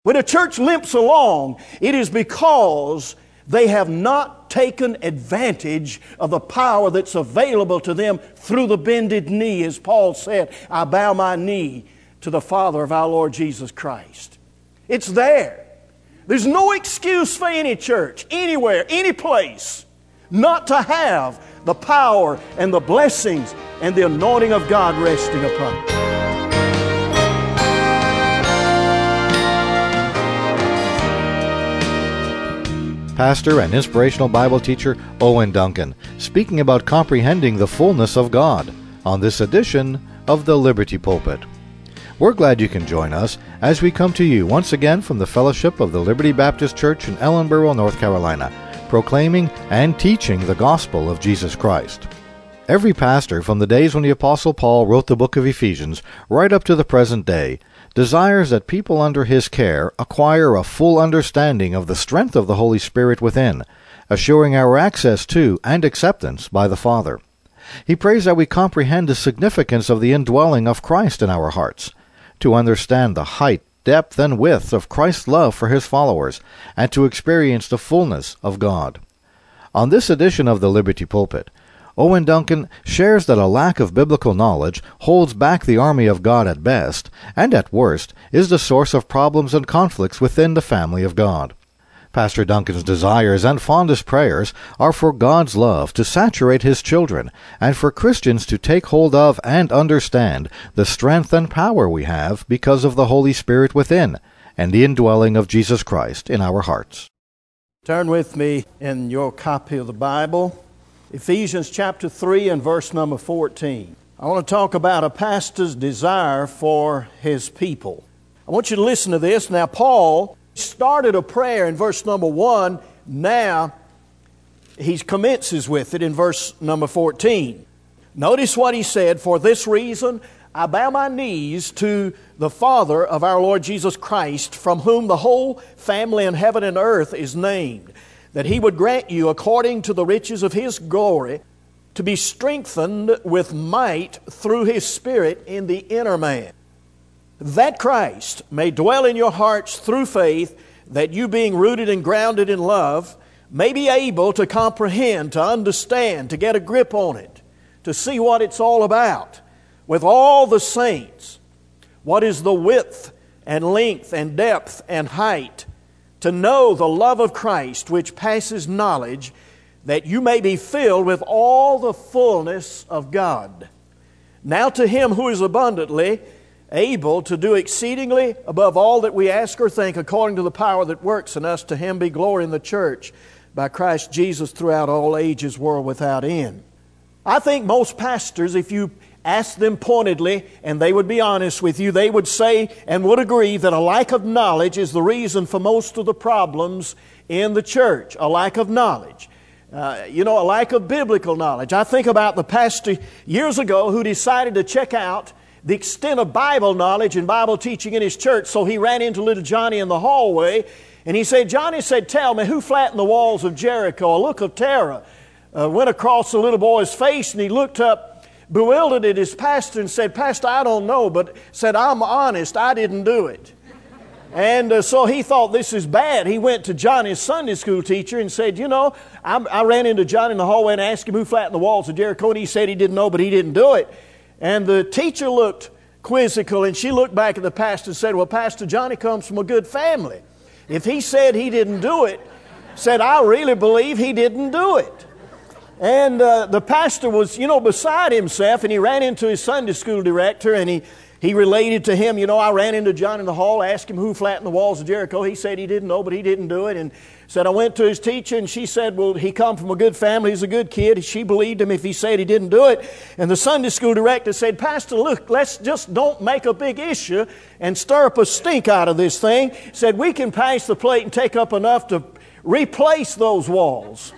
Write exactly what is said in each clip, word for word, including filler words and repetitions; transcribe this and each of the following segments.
When a church limps along, it is because they have not taken advantage of the power that's available to them through the bended knee. As Paul said, I bow my knee to the Father of our Lord Jesus Christ. It's there. There's no excuse for any church, anywhere, any place, not to have the power and the blessings and the anointing of God resting upon it. Pastor and inspirational Bible teacher Owen Duncan, speaking about comprehending the fullness of God on this edition of the Liberty Pulpit. We're glad you can join us as we come to you once again from the fellowship of the Liberty Baptist Church in Ellenboro, North Carolina, proclaiming and teaching the gospel of Jesus Christ. Every pastor from the days when the Apostle Paul wrote the book of Ephesians right up to the present day desires that people under his care acquire a full understanding of the strength of the Holy Spirit within, assuring our access to and acceptance by the Father. He prays that we comprehend the significance of the indwelling of Christ in our hearts, to understand the height, depth, and width of Christ's love for His followers, and to experience the fullness of God. On this edition of the Liberty Pulpit, Owen Duncan shares that a lack of biblical knowledge holds back the army of God at best, and at worst is the source of problems and conflicts within the family of God. Pastor Duncan's desires and fondest prayers are for God's love to saturate His children, and for Christians to take hold of and understand the strength and power we have because of the Holy Spirit within, and the indwelling of Jesus Christ in our hearts. Turn with me in your copy of the Bible, Ephesians chapter three and verse number fourteen. I want to talk about a pastor's desire for his people. I want you to listen to this. Now, Paul started a prayer in verse number one. Now, he commences with it in verse number fourteen. Notice what he said, "For this reason I bow my knees to the Father of our Lord Jesus Christ, from whom the whole family in heaven and earth is named, that He would grant you, according to the riches of His glory, to be strengthened with might through His Spirit in the inner man, that Christ may dwell in your hearts through faith, that you, being rooted and grounded in love, may be able to comprehend, to understand, to get a grip on it, to see what it's all about, with all the saints, what is the width and length and depth and height, to know the love of Christ which passes knowledge, that you may be filled with all the fullness of God. Now to Him who is abundantly able to do exceedingly above all that we ask or think, according to the power that works in us, to Him be glory in the church by Christ Jesus throughout all ages, world without end." I think most pastors, if you ask them pointedly, and they would be honest with you, they would say and would agree that a lack of knowledge is the reason for most of the problems in the church. A lack of knowledge. Uh, you know, a lack of biblical knowledge. I think about the pastor years ago who decided to check out the extent of Bible knowledge and Bible teaching in his church, so he ran into little Johnny in the hallway, and he said, "Johnny said, tell me, who flattened the walls of Jericho?" A look of terror uh, went across the little boy's face, and he looked up bewildered at his pastor and said, "Pastor, I don't know," but said, "I'm honest, I didn't do it." And uh, so he thought, this is bad. He went to Johnny's Sunday school teacher and said, "You know, I, I ran into Johnny in the hallway and asked him who flattened the walls of Jericho, and he said he didn't know, but he didn't do it." And the teacher looked quizzical, and she looked back at the pastor and said, "Well, Pastor, Johnny comes from a good family. If he said he didn't do it," said, "I really believe he didn't do it." And uh, the pastor was, you know, beside himself, and he ran into his Sunday school director, and he, he related to him, "You know, I ran into John in the hall, asked him who flattened the walls of Jericho. He said he didn't know, but he didn't do it." And said, "I went to his teacher, and she said, well, he come from a good family. He's a good kid." She believed him if he said he didn't do it. And the Sunday school director said, "Pastor, look, let's just don't make a big issue and stir up a stink out of this thing." Said, "We can pass the plate and take up enough to replace those walls."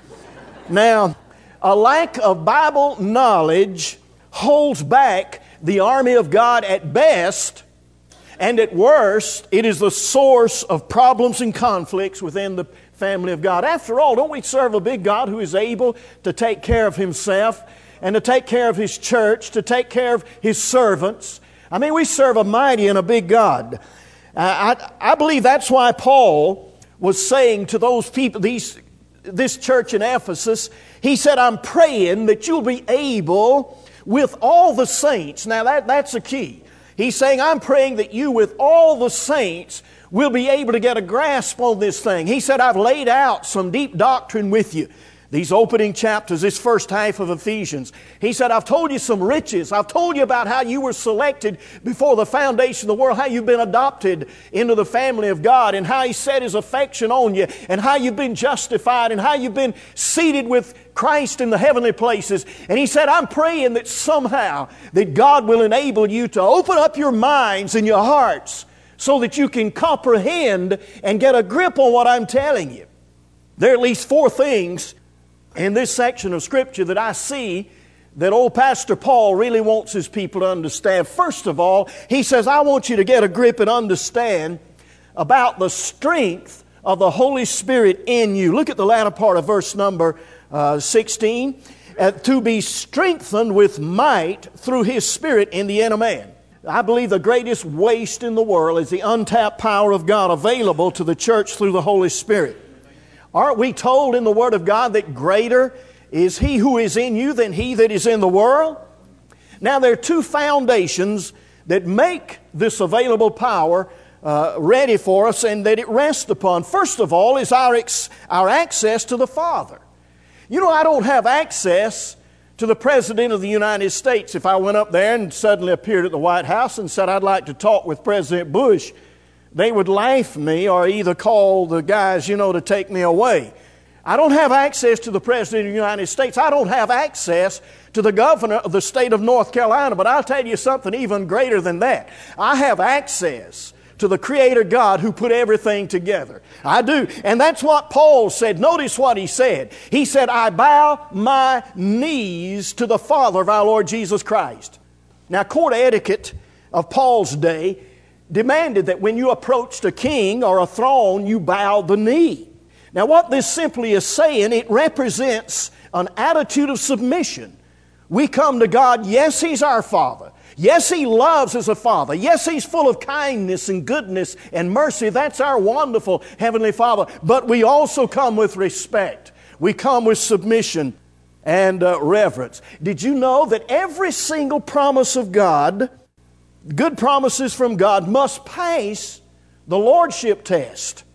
Now, a lack of Bible knowledge holds back the army of God at best, and at worst, it is the source of problems and conflicts within the family of God. After all, don't we serve a big God who is able to take care of Himself and to take care of His church, to take care of His servants? I mean, we serve a mighty and a big God. I, I believe that's why Paul was saying to those people, these, this church in Ephesus, he said, I'm praying that you'll be able with all the saints. Now that, that's a key. He's saying, I'm praying that you with all the saints will be able to get a grasp on this thing. He said, I've laid out some deep doctrine with you. These opening chapters, this first half of Ephesians. He said, I've told you some riches. I've told you about how you were selected before the foundation of the world, how you've been adopted into the family of God, and how He set His affection on you, and how you've been justified, and how you've been seated with Christ in the heavenly places. And He said, I'm praying that somehow that God will enable you to open up your minds and your hearts so that you can comprehend and get a grip on what I'm telling you. There are at least four things in this section of Scripture that I see that old Pastor Paul really wants his people to understand. First of all, he says, I want you to get a grip and understand about the strength of the Holy Spirit in you. Look at the latter part of verse number uh, sixteen. Uh, to be strengthened with might through His Spirit in the inner man. I believe the greatest waste in the world is the untapped power of God available to the church through the Holy Spirit. Aren't we told in the Word of God that greater is He who is in you than he that is in the world? Now there are two foundations that make this available power uh, ready for us and that it rests upon. First of all is our, ex- our access to the Father. You know, I don't have access to the President of the United States. If I went up there and suddenly appeared at the White House and said, I'd like to talk with President Bush, they would laugh me or either call the guys, you know, to take me away. I don't have access to the President of the United States. I don't have access to the governor of the state of North Carolina. But I'll tell you something even greater than that. I have access to the Creator God who put everything together. I do. And that's what Paul said. Notice what he said. He said, I bow my knees to the Father of our Lord Jesus Christ. Now, court etiquette of Paul's day demanded that when you approached a king or a throne, you bowed the knee. Now, what this simply is saying, it represents an attitude of submission. We come to God, yes, He's our Father. Yes, He loves as a Father. Yes, He's full of kindness and goodness and mercy. That's our wonderful Heavenly Father. But we also come with respect. We come with submission and uh, reverence. Did you know that every single promise of God, good promises from God, must pass the lordship test?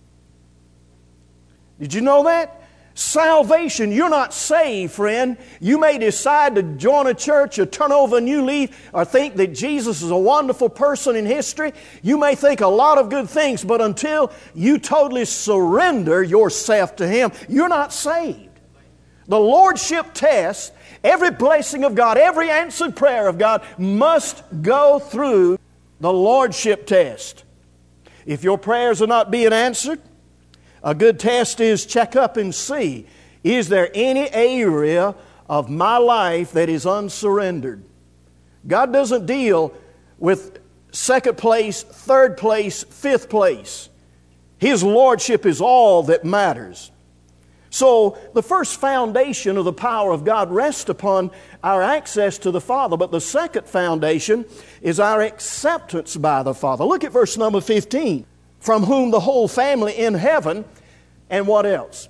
Did you know that? Salvation, you're not saved, friend. You may decide to join a church or turn over a new leaf or think that Jesus is a wonderful person in history. You may think a lot of good things, but until you totally surrender yourself to Him, you're not saved. The lordship test, every blessing of God, every answered prayer of God must go through the lordship test. If your prayers are not being answered, a good test is check up and see, is there any area of my life that is unsurrendered? God doesn't deal with second place, third place, fifth place. His lordship is all that matters. So the first foundation of the power of God rests upon our access to the Father. But the second foundation is our acceptance by the Father. Look at verse number fifteen. From whom the whole family in heaven, and what else?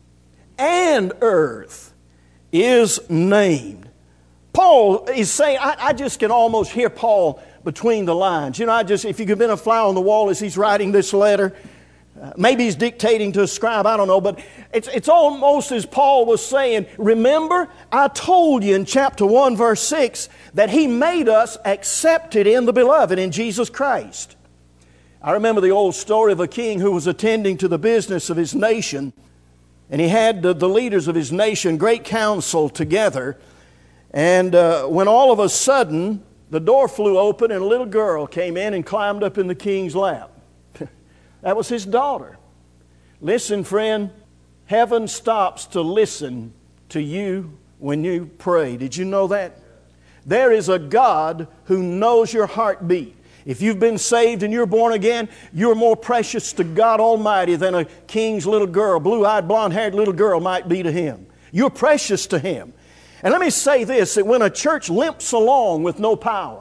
And earth is named. Paul is saying, I, I just can almost hear Paul between the lines. You know, I just, if you could have been a fly on the wall as he's writing this letter, uh, maybe he's dictating to a scribe, I don't know, but it's, it's almost as Paul was saying, remember, I told you in chapter one, verse six, that He made us accepted in the Beloved, in Jesus Christ. I remember the old story of a king who was attending to the business of his nation, and he had the, the leaders of his nation, great council together, and uh, when all of a sudden the door flew open and a little girl came in and climbed up in the king's lap. That was his daughter. Listen, friend, heaven stops to listen to you when you pray. Did you know that? There is a God who knows your heartbeat. If you've been saved and you're born again, you're more precious to God Almighty than a king's little girl, blue-eyed, blonde-haired little girl might be to Him. You're precious to Him. And let me say this, that when a church limps along with no power,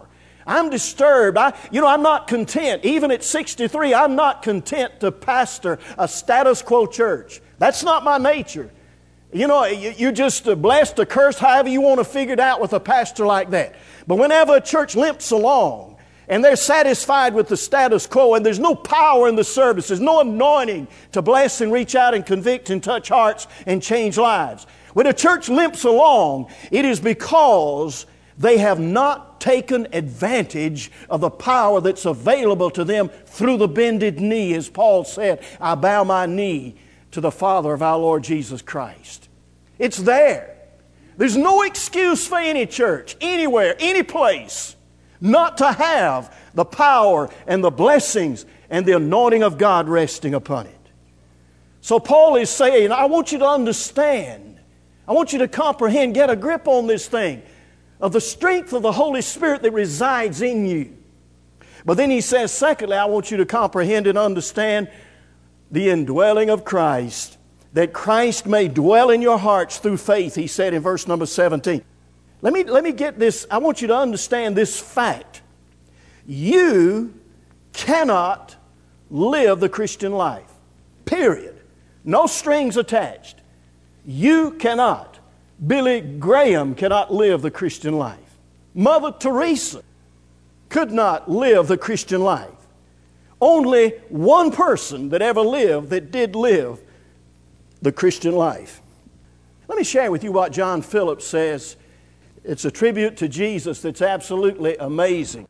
I'm disturbed. I, you know, I'm not content. Even at sixty-three, I'm not content to pastor a status quo church. That's not my nature. You know, you're just blessed or cursed, however you want to figure it out with a pastor like that. But whenever a church limps along and they're satisfied with the status quo and there's no power in the service, there's no anointing to bless and reach out and convict and touch hearts and change lives. When a church limps along, it is because they have not taken advantage of the power that's available to them through the bended knee. As Paul said, I bow my knee to the Father of our Lord Jesus Christ. It's there. There's no excuse for any church, anywhere, any place, not to have the power and the blessings and the anointing of God resting upon it. So Paul is saying, I want you to understand, I want you to comprehend, get a grip on this thing, of the strength of the Holy Spirit that resides in you. But then he says, secondly, I want you to comprehend and understand the indwelling of Christ, that Christ may dwell in your hearts through faith, he said in verse number seventeen. Let me, let me get this, I want you to understand this fact. You cannot live the Christian life, period. No strings attached. You cannot. Billy Graham cannot live the Christian life. Mother Teresa could not live the Christian life. Only one person that ever lived that did live the Christian life. Let me share with you what John Phillips says. It's a tribute to Jesus that's absolutely amazing.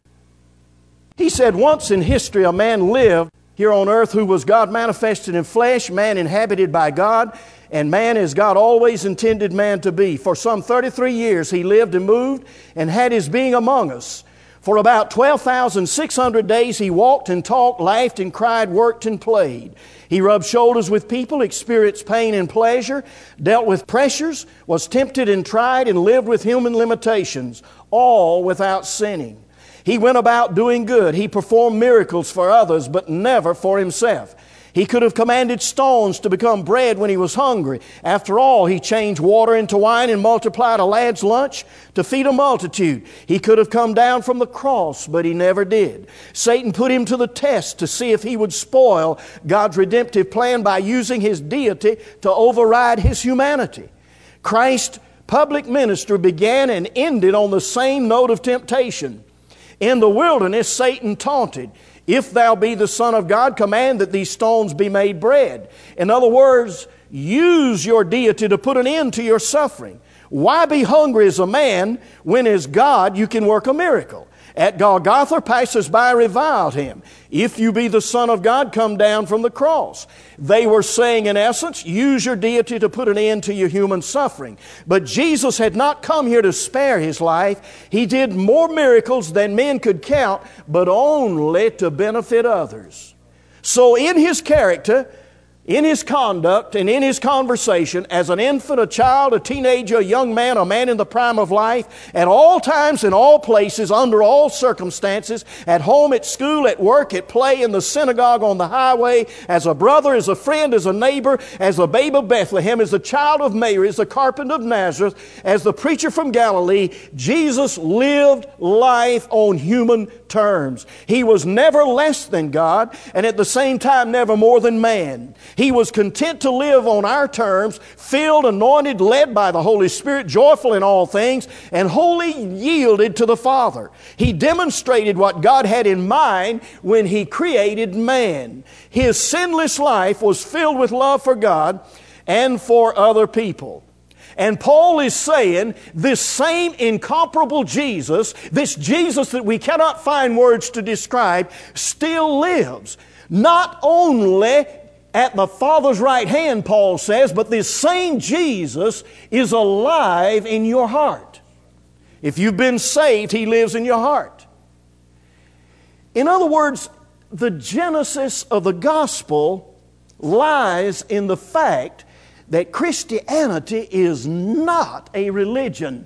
He said, once in history a man lived here on earth who was God manifested in flesh, man inhabited by God, and man as God always intended man to be. For some thirty-three years he lived and moved and had his being among us. For about twelve thousand six hundred days he walked and talked, laughed and cried, worked and played. He rubbed shoulders with people, experienced pain and pleasure, dealt with pressures, was tempted and tried, and lived with human limitations, all without sinning. He went about doing good. He performed miracles for others, but never for himself. He could have commanded stones to become bread when he was hungry. After all, he changed water into wine and multiplied a lad's lunch to feed a multitude. He could have come down from the cross, but he never did. Satan put him to the test to see if he would spoil God's redemptive plan by using his deity to override his humanity. Christ's public ministry began and ended on the same note of temptation. In the wilderness, Satan taunted, if thou be the Son of God, command that these stones be made bread. In other words, use your deity to put an end to your suffering. Why be hungry as a man when as God you can work a miracle? At Golgotha, passers-by reviled him. If you be the Son of God, come down from the cross. They were saying, in essence, use your deity to put an end to your human suffering. But Jesus had not come here to spare his life. He did more miracles than men could count, but only to benefit others. So in his character, in his conduct, and in his conversation, as an infant, a child, a teenager, a young man, a man in the prime of life, at all times, in all places, under all circumstances, at home, at school, at work, at play, in the synagogue, on the highway, as a brother, as a friend, as a neighbor, as a babe of Bethlehem, as a child of Mary, as the carpenter of Nazareth, as the preacher from Galilee, Jesus lived life on human terms. He was never less than God, and at the same time never more than man. He was content to live on our terms, filled, anointed, led by the Holy Spirit, joyful in all things, and wholly yielded to the Father. He demonstrated what God had in mind when He created man. His sinless life was filled with love for God and for other people. And Paul is saying this same incomparable Jesus, this Jesus that we cannot find words to describe, still lives. Not only at the Father's right hand, Paul says, but this same Jesus is alive in your heart. If you've been saved, He lives in your heart. In other words, the genesis of the gospel lies in the fact that Christianity is not a religion.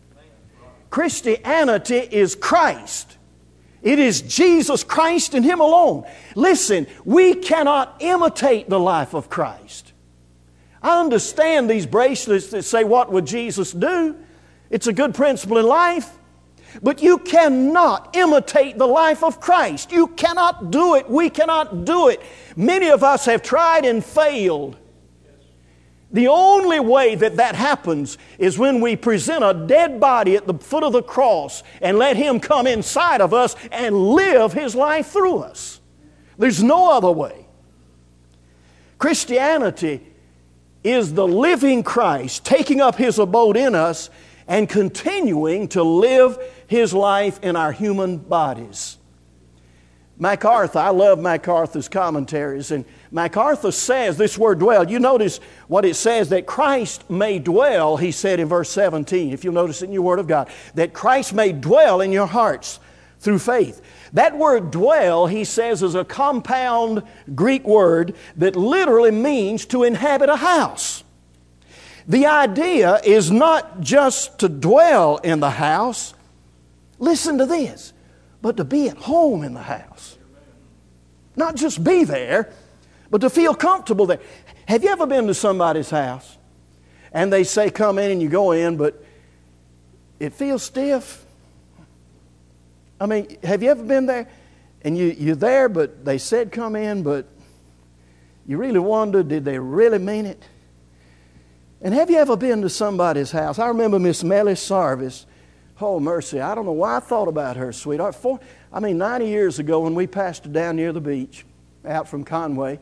Christianity is Christ. It is Jesus Christ and Him alone. Listen, we cannot imitate the life of Christ. I understand these bracelets that say, what would Jesus do? It's a good principle in life. But you cannot imitate the life of Christ. You cannot do it. We cannot do it. Many of us have tried and failed. The only way that that happens is when we present a dead body at the foot of the cross and let Him come inside of us and live His life through us. There's no other way. Christianity is the living Christ taking up His abode in us and continuing to live His life in our human bodies. MacArthur, I love MacArthur's commentaries, and MacArthur says this word dwell. You notice what it says, that Christ may dwell, he said in verse seventeen, if you'll notice it in your Word of God, that Christ may dwell in your hearts through faith. That word dwell, he says, is a compound Greek word that literally means to inhabit a house. The idea is not just to dwell in the house, listen to this, but to be at home in the house. Not just be there, but to feel comfortable there. Have you ever been to somebody's house and they say come in and you go in, but it feels stiff? I mean, have you ever been there and you, you're there, but they said come in, but you really wonder, did they really mean it? And have you ever been to somebody's house? I remember Miss Melly Sarvis. Oh, mercy, I don't know why I thought about her, sweetheart. Four, I mean, ninety years ago when we pastored down near the beach, out from Conway,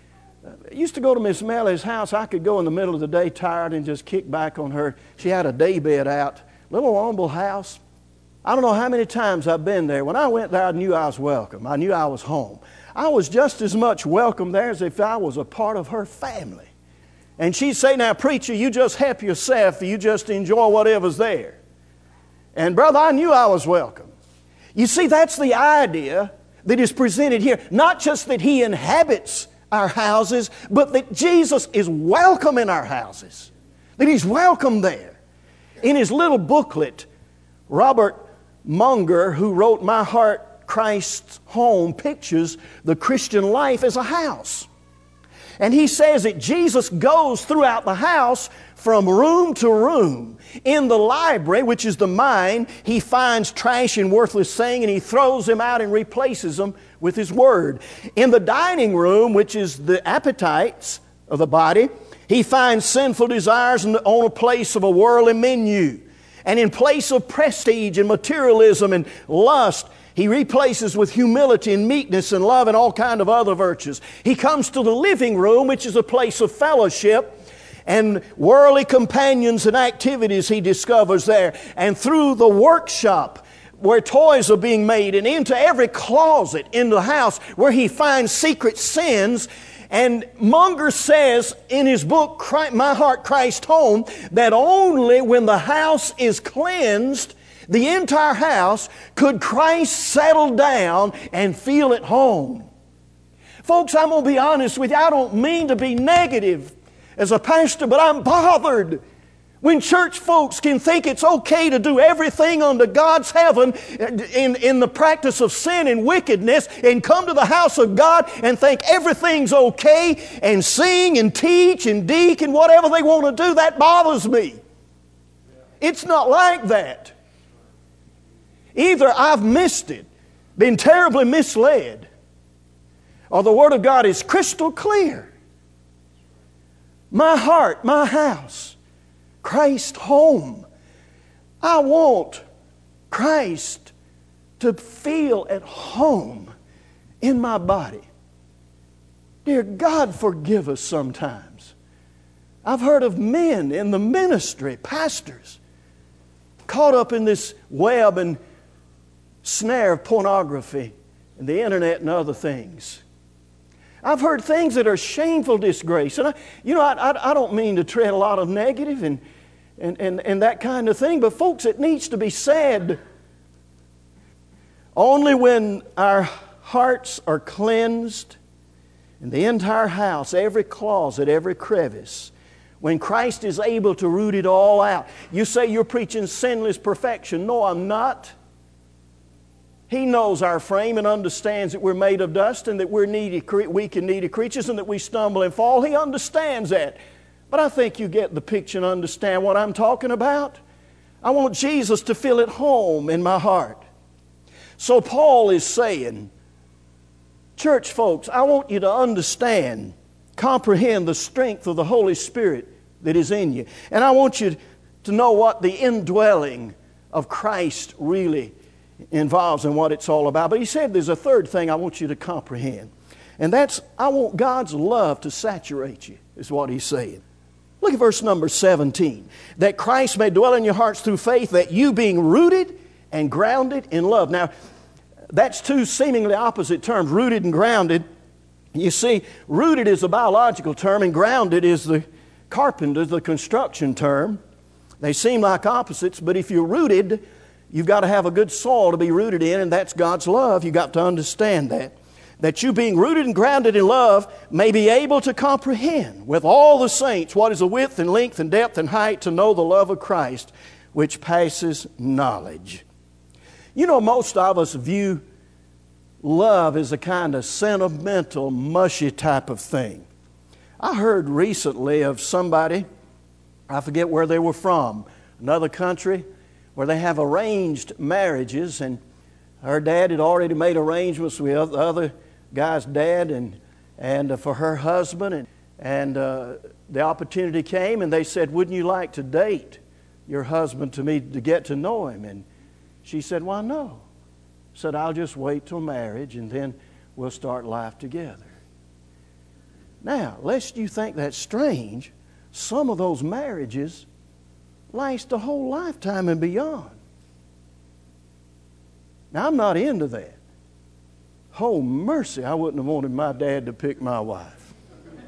I used to go to Miss Melly's house. I could go in the middle of the day tired and just kick back on her. She had a day bed out. Little humble house. I don't know how many times I've been there. When I went there, I knew I was welcome. I knew I was home. I was just as much welcome there as if I was a part of her family. And she'd say, now, preacher, you just help yourself. You just enjoy whatever's there. And, brother, I knew I was welcome. You see, that's the idea that is presented here. Not just that He inhabits our houses, but that Jesus is welcome in our houses. That He's welcome there. In his little booklet, Robert Munger, who wrote My Heart, Christ's Home, pictures the Christian life as a house. And he says that Jesus goes throughout the house from room to room. In the library, which is the mind, He finds trash and worthless things, and He throws them out and replaces them with His Word. In the dining room, which is the appetites of the body, He finds sinful desires on a place of a worldly menu. And in place of prestige and materialism and lust, He replaces with humility and meekness and love and all kind of other virtues. He comes to the living room, which is a place of fellowship, and worldly companions and activities He discovers there. And through the workshop where toys are being made, and into every closet in the house where He finds secret sins. And Munger says in his book, My Heart, Christ's Home, that only when the house is cleansed, the entire house, could Christ settle down and feel at home. Folks, I'm going to be honest with you. I don't mean to be negative as a pastor, but I'm bothered when church folks can think it's okay to do everything under God's heaven in, in the practice of sin and wickedness, and come to the house of God and think everything's okay, and sing and teach and deacon and whatever they want to do. That bothers me. It's not like that. Either I've missed it, been terribly misled, or the Word of God is crystal clear. My heart, my house, Christ's home. I want Christ to feel at home in my body. Dear God, forgive us sometimes. I've heard of men in the ministry, pastors, caught up in this web and snare of pornography and the internet and other things. I've heard things that are shameful disgrace. And I, you know, I, I, I don't mean to tread a lot of negative and, and, and, and that kind of thing, but folks, it needs to be said. Only when our hearts are cleansed and the entire house, every closet, every crevice, when Christ is able to root it all out. You say you're preaching sinless perfection. No, I'm not. He knows our frame and understands that we're made of dust and that we're needy, weak and needy creatures and that we stumble and fall. He understands that. But I think you get the picture and understand what I'm talking about. I want Jesus to feel at home in my heart. So Paul is saying, church folks, I want you to understand, comprehend the strength of the Holy Spirit that is in you. And I want you to know what the indwelling of Christ really involves and what it's all about. But he said there's a third thing I want you to comprehend. And that's, I want God's love to saturate you, is what he's saying. Look at verse number seventeen. That Christ may dwell in your hearts through faith, that you being rooted and grounded in love. Now, that's two seemingly opposite terms, rooted and grounded. You see, rooted is a biological term and grounded is the carpenter, the construction term. They seem like opposites, but if you're rooted, you've got to have a good soil to be rooted in, and that's God's love. You've got to understand that. That you being rooted and grounded in love may be able to comprehend with all the saints what is the width and length and depth and height, to know the love of Christ which passes knowledge. You know, most of us view love as a kind of sentimental, mushy type of thing. I heard recently of somebody, I forget where they were from, another country, where they have arranged marriages, and her dad had already made arrangements with the other guy's dad and and uh, for her husband, and and uh, the opportunity came, and they said, "Wouldn't you like to date your husband to me to get to know him?" And she said, "Why no?" Said, "I'll just wait till marriage, and then we'll start life together." Now, lest you think that's strange, some of those marriages last a whole lifetime and beyond. Now, I'm not into that. Oh, mercy, I wouldn't have wanted my dad to pick my wife.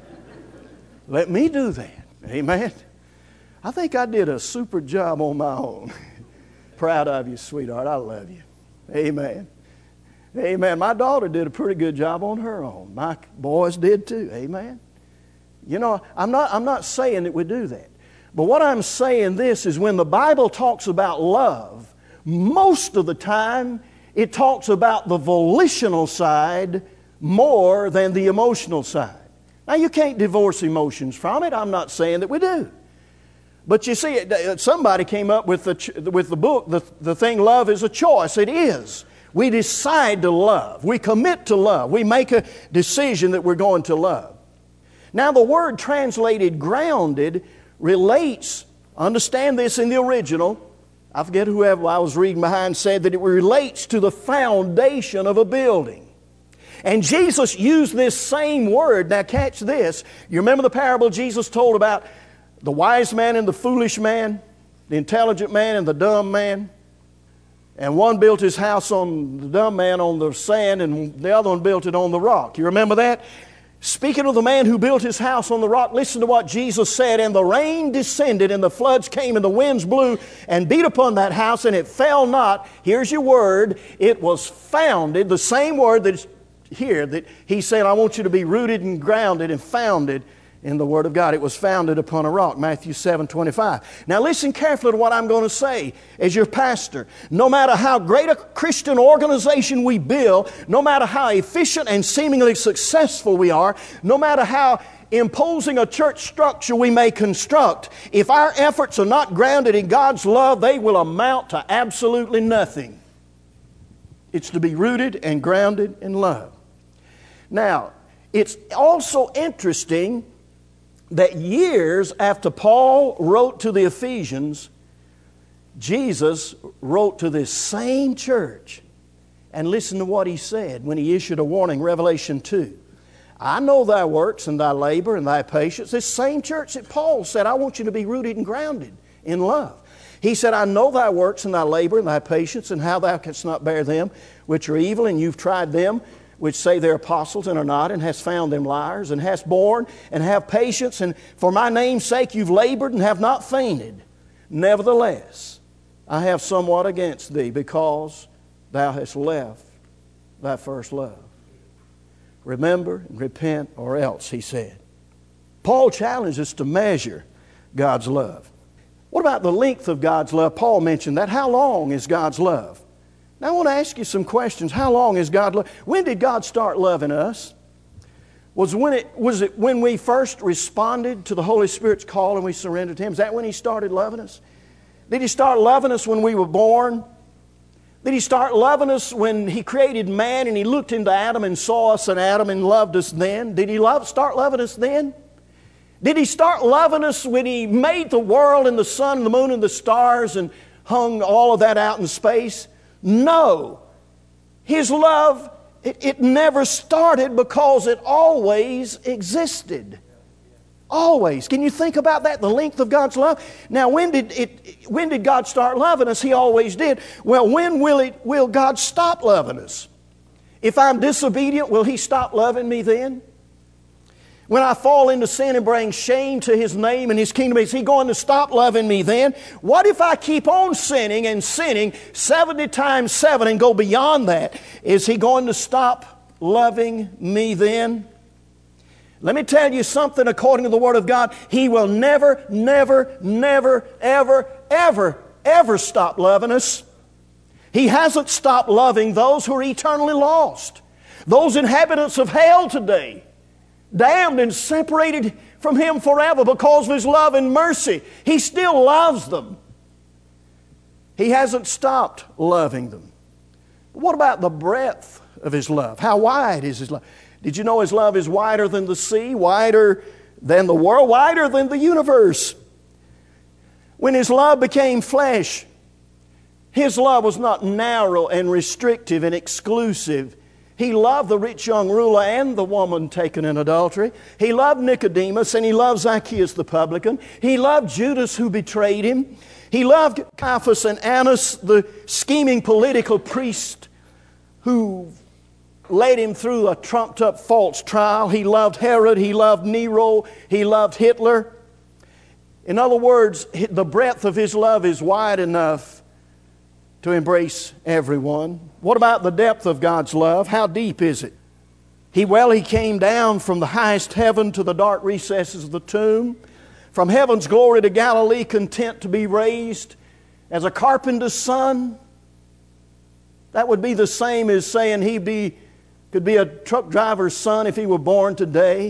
Let me do that. Amen. I think I did a super job on my own. Proud of you, sweetheart. I love you. Amen. Amen. My daughter did a pretty good job on her own. My boys did too. Amen. You know, I'm not, I'm not saying that we do that. But what I'm saying this is, when the Bible talks about love, most of the time it talks about the volitional side more than the emotional side. Now, you can't divorce emotions from it. I'm not saying that we do. But you see, somebody came up with the, with the book, the, the thing, love is a choice. It is. We decide to love. We commit to love. We make a decision that we're going to love. Now, the word translated grounded relates, understand this in the original, I forget whoever I was reading behind said that it relates to the foundation of a building. And Jesus used this same word. Now catch this. You remember the parable Jesus told about the wise man and the foolish man, the intelligent man and the dumb man? And one built his house on the dumb man on the sand, and the other one built it on the rock. You remember that? Speaking of the man who built his house on the rock, listen to what Jesus said. And the rain descended, and the floods came, and the winds blew and beat upon that house, and it fell not. Here's your word. It was founded, the same word that's here, that he said, I want you to be rooted and grounded and founded in the Word of God. It was founded upon a rock, Matthew seven twenty-five. Now listen carefully to what I'm going to say as your pastor. No matter how great a Christian organization we build, no matter how efficient and seemingly successful we are, no matter how imposing a church structure we may construct, if our efforts are not grounded in God's love, they will amount to absolutely nothing. It's to be rooted and grounded in love. Now, it's also interesting that years after Paul wrote to the Ephesians, Jesus wrote to this same church. And listen to what he said when he issued a warning, Revelation two. I know thy works and thy labor and thy patience. This same church that Paul said, I want you to be rooted and grounded in love. He said, I know thy works and thy labor and thy patience, and how thou canst not bear them which are evil, and you've tried them which say they're apostles and are not, and hast found them liars, and hast borne and have patience, and for my name's sake you've labored and have not fainted. Nevertheless, I have somewhat against thee, because thou hast left thy first love. Remember and repent, or else, he said. Paul challenges us to measure God's love. What about the length of God's love? Paul mentioned that. How long is God's love? Now I want to ask you some questions. How long is God love? When did God start loving us? Was when it was it when we first responded to the Holy Spirit's call and we surrendered to Him? Is that when He started loving us? Did He start loving us when we were born? Did He start loving us when He created man and He looked into Adam and saw us in Adam and loved us then? Did He love, start loving us then? Did He start loving us when He made the world and the sun and the moon and the stars and hung all of that out in space? No. His love, it, it never started because it always existed. Always. Can you think about that? The length of God's love? Now, when did it? When did God start loving us? He always did. Well, when will it? Will God stop loving us? If I'm disobedient, will He stop loving me then? When I fall into sin and bring shame to His name and His kingdom, is He going to stop loving me then? What if I keep on sinning and sinning seventy times seven and go beyond that? Is He going to stop loving me then? Let me tell you something according to the Word of God. He will never, never, never, ever, ever, ever stop loving us. He hasn't stopped loving those who are eternally lost. Those inhabitants of hell today, damned and separated from Him forever because of His love and mercy. He still loves them. He hasn't stopped loving them. But what about the breadth of His love? How wide is His love? Did you know His love is wider than the sea, wider than the world, wider than the universe? When His love became flesh, His love was not narrow and restrictive and exclusive. He loved the rich young ruler and the woman taken in adultery. He loved Nicodemus and He loved Zacchaeus the publican. He loved Judas who betrayed Him. He loved Caiaphas and Annas, the scheming political priest who led Him through a trumped-up false trial. He loved Herod. He loved Nero. He loved Hitler. In other words, the breadth of His love is wide enough to embrace everyone. What about the depth of God's love? How deep is it? He, well, He came down from the highest heaven to the dark recesses of the tomb, from heaven's glory to Galilee, content to be raised as a carpenter's son. That would be the same as saying He be could be a truck driver's son if he were born today,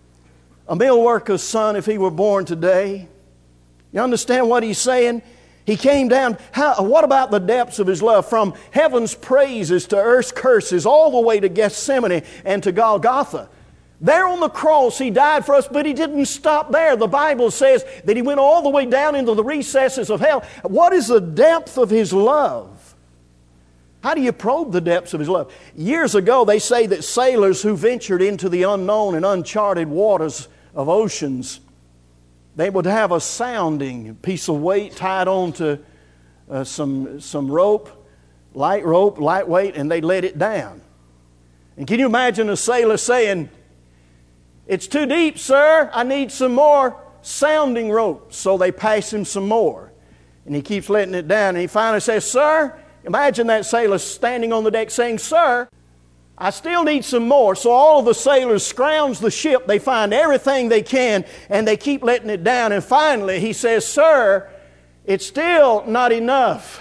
a mill worker's son if he were born today. You understand what He's saying? He came down. How, what about the depths of His love? From heaven's praises to earth's curses, all the way to Gethsemane and to Golgotha. There on the cross He died for us, but He didn't stop there. The Bible says that He went all the way down into the recesses of hell. What is the depth of His love? How do you probe the depths of His love? Years ago, they say that sailors who ventured into the unknown and uncharted waters of oceans, they would have a sounding piece of weight tied onto uh, some, some rope, light rope, lightweight, and they let it down. And can you imagine a sailor saying, "It's too deep, sir. I need some more sounding rope." So they pass him some more. And he keeps letting it down. And he finally says, "Sir," imagine that sailor standing on the deck saying, "Sir, I still need some more." So all of the sailors scrounge the ship. They find everything they can, and they keep letting it down. And finally he says, "Sir, it's still not enough."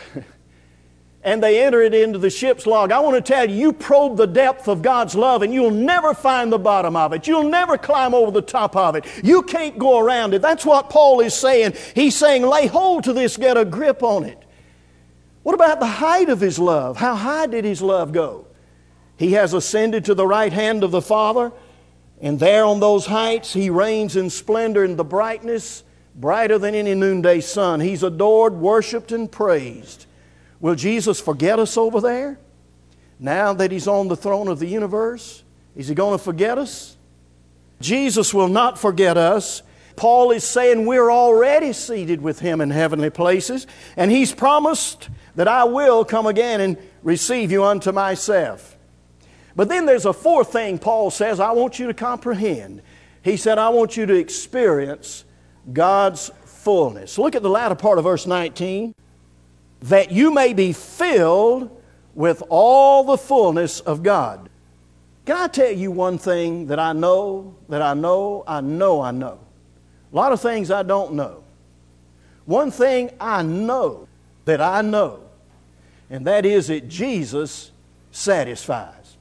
And they enter it into the ship's log. I want to tell you, you probe the depth of God's love and you'll never find the bottom of it. You'll never climb over the top of it. You can't go around it. That's what Paul is saying. He's saying, lay hold to this, get a grip on it. What about the height of His love? How high did His love go? He has ascended to the right hand of the Father, and there on those heights He reigns in splendor and the brightness, brighter than any noonday sun. He's adored, worshiped, and praised. Will Jesus forget us over there? Now that He's on the throne of the universe, is He going to forget us? Jesus will not forget us. Paul is saying we're already seated with Him in heavenly places, and He's promised that I will come again and receive you unto myself. But then there's a fourth thing Paul says I want you to comprehend. He said, I want you to experience God's fullness. Look at the latter part of verse nineteen. That you may be filled with all the fullness of God. Can I tell you one thing that I know, that I know, I know, I know? A lot of things I don't know. One thing I know that I know, and that is that Jesus satisfies.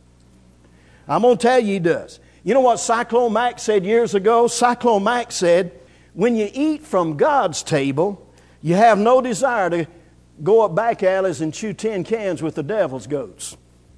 I'm going to tell you He does. You know what Cyclone Mack said years ago? Cyclone Mack said, when you eat from God's table, You have no desire to go up back alleys and chew tin cans with the devil's goats.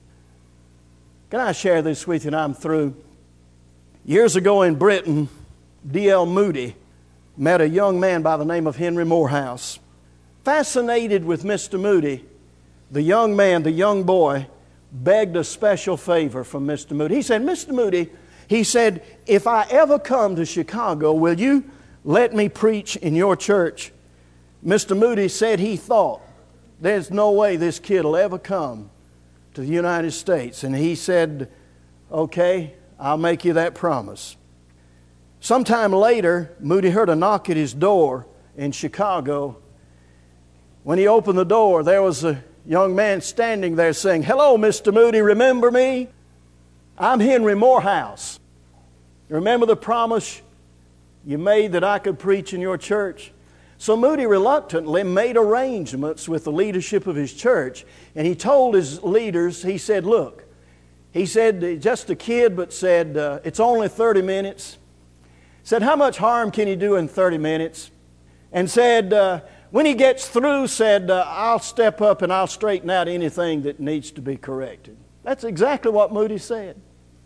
Can I share this with you and I'm through? Years ago in Britain, D L Moody met a young man by the name of Henry Morehouse. Fascinated with Mister Moody, the young man, the young boy, begged a special favor from Mister Moody. He said, Mister Moody, he said, if I ever come to Chicago, will you let me preach in your church? Mister Moody said he thought, there's no way this kid will ever come to the United States. And he said, okay, I'll make you that promise. Sometime later, Moody heard a knock at his door in Chicago. When he opened the door, there was a young man standing there saying, hello, Mister Moody, remember me? I'm Henry Morehouse. Remember the promise you made that I could preach in your church? So Moody reluctantly made arrangements with the leadership of his church, and he told his leaders, he said, look, he said, just a kid, but said, uh, it's only thirty minutes. Said, how much harm can he do in thirty minutes? And said, uh, when he gets through, said, uh, I'll step up and I'll straighten out anything that needs to be corrected. That's exactly what Moody said.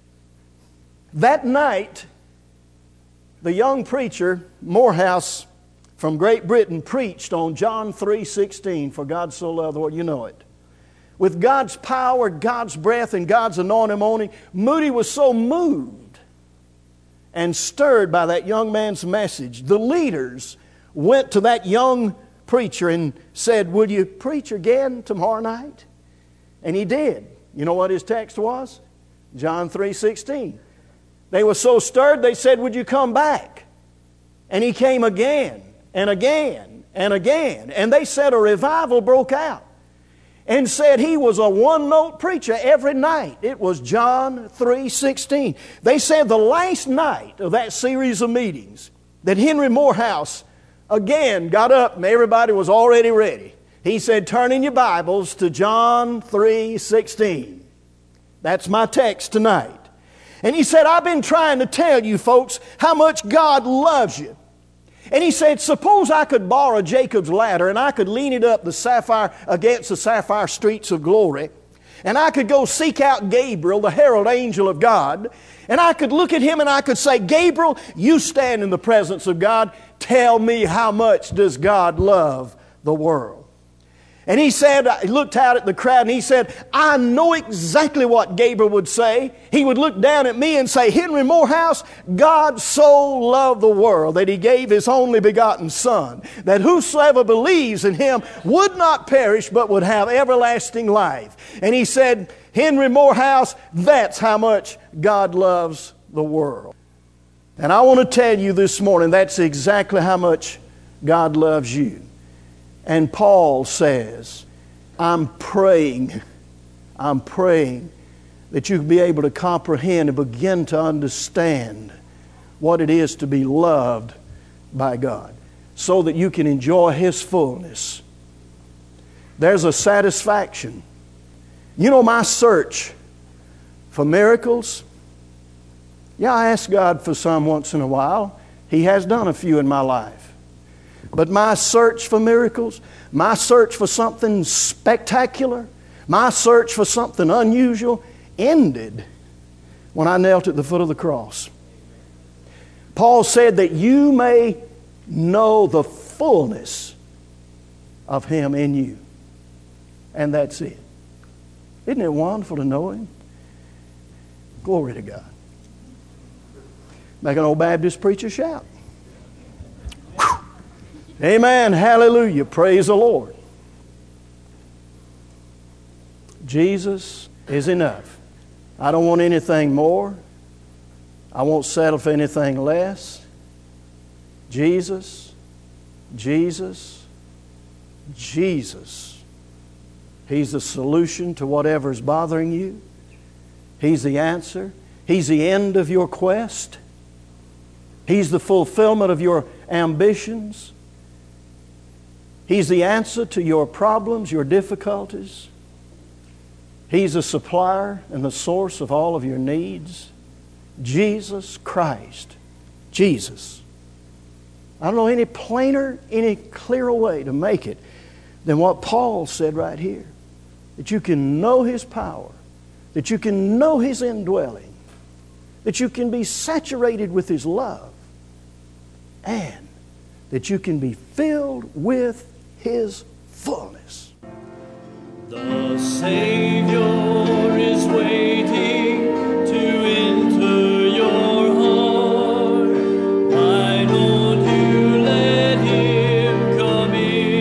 That night, the young preacher, Morehouse, from Great Britain, preached on John three sixteen, for God so loved the world. You know it. With God's power, God's breath, and God's anointing on him, Moody was so moved and stirred by that young man's message. The leaders went to that young preacher and said, will you preach again tomorrow night? And he did. You know what his text was? John three sixteen. They were so stirred, they said, would you come back? And he came again and again and again. And they said a revival broke out. And said he was a one-note preacher every night. It was John three sixteen. They said the last night of that series of meetings that Henry Morehouse again got up and everybody was already ready. He said, turn in your Bibles to John three sixteen. That's my text tonight. And he said, I've been trying to tell you folks how much God loves you. And he said, suppose I could borrow Jacob's ladder and I could lean it up the sapphire against the sapphire streets of glory. And I could go seek out Gabriel, the herald angel of God. And I could look at him and I could say, Gabriel, you stand in the presence of God. Tell me, how much does God love the world? And he said, he looked out at the crowd and he said, I know exactly what Gabriel would say. He would look down at me and say, Henry Morehouse, God so loved the world that He gave His only begotten Son, that whosoever believes in Him would not perish but would have everlasting life. And he said, Henry Morehouse, that's how much God loves the world. And I want to tell you this morning, that's exactly how much God loves you. And Paul says, I'm praying, I'm praying that you can be able to comprehend and begin to understand what it is to be loved by God, so that you can enjoy His fullness. There's a satisfaction. You know, my search for miracles, yeah, I ask God for some once in a while. He has done a few in my life. But my search for miracles, my search for something spectacular, my search for something unusual ended when I knelt at the foot of the cross. Paul said that you may know the fullness of Him in you. And that's it. Isn't it wonderful to know Him? Glory to God. Make an old Baptist preacher shout. Amen. Hallelujah. Praise the Lord. Jesus is enough. I don't want anything more. I won't settle for anything less. Jesus, Jesus, Jesus. He's the solution to whatever is bothering you. He's the answer. He's the end of your quest. He's the fulfillment of your ambitions. He's the answer to your problems, your difficulties. He's the supplier and the source of all of your needs. Jesus Christ. Jesus. I don't know any plainer, any clearer way to make it than what Paul said right here. That you can know His power, that you can know His indwelling, that you can be saturated with His love, and that you can be filled with His fullness. The Savior is waiting to enter your heart. Why don't you let Him come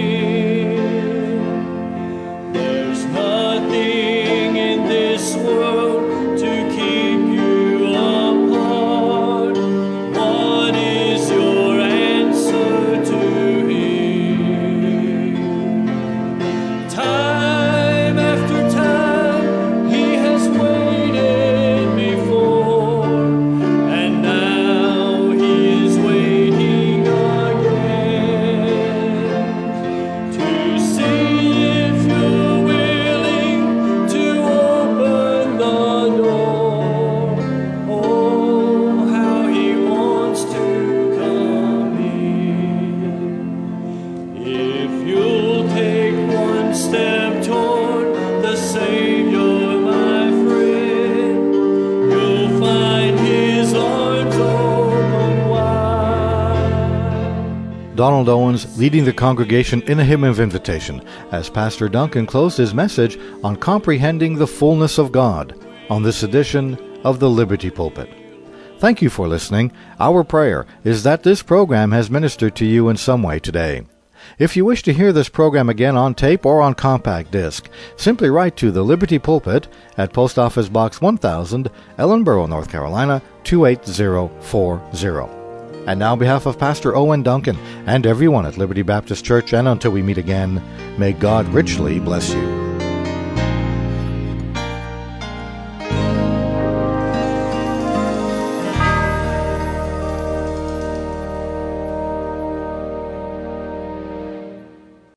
in? There's nothing in this world to keep you apart. What is your answer to Him? Time after time He has waited before, and now He is waiting again to see if you're willing to open the door. Oh, how He wants to come in. If you'll take one step toward the Savior, my friend, you'll find His arms open wide. Donald Owens leading the congregation in a hymn of invitation as Pastor Duncan closed his message on comprehending the fullness of God on this edition of the Liberty Pulpit. Thank you for listening. Our prayer is that this program has ministered to you in some way today. If you wish to hear this program again on tape or on compact disc, simply write to the Liberty Pulpit at Post Office Box one thousand, Ellenboro, North Carolina, two eight zero four zero. And now on behalf of Pastor Owen Duncan and everyone at Liberty Baptist Church, and until we meet again, may God richly bless you.